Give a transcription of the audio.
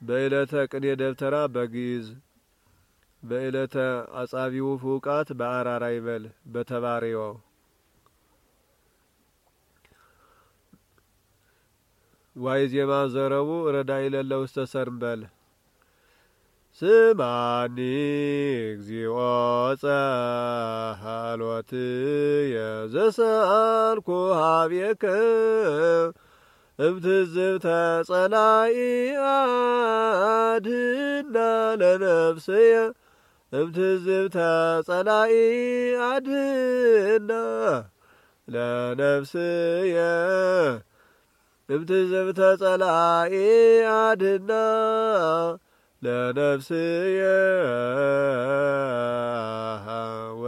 በዕለተ ቅኔ ደብተራ በግዕዝ በዕለተ አጻቢው ፍውቃት በአራራይ በል በተባሬው ዋይ ዜማ ዘረቡ ረዳይ ለለ ውስተ ሰርምበል ስማኒ እግዚኦ ጸሃሎትየ ዘሰአልኩ ኀቤከ እምትዝብተ ጸላኢ አድኅና ለነፍስየ እምትዝብተ ጸላኢ አድኅና ለነፍስየ እምትዝብተ ጸላኢ አድኅና ለነፍስየ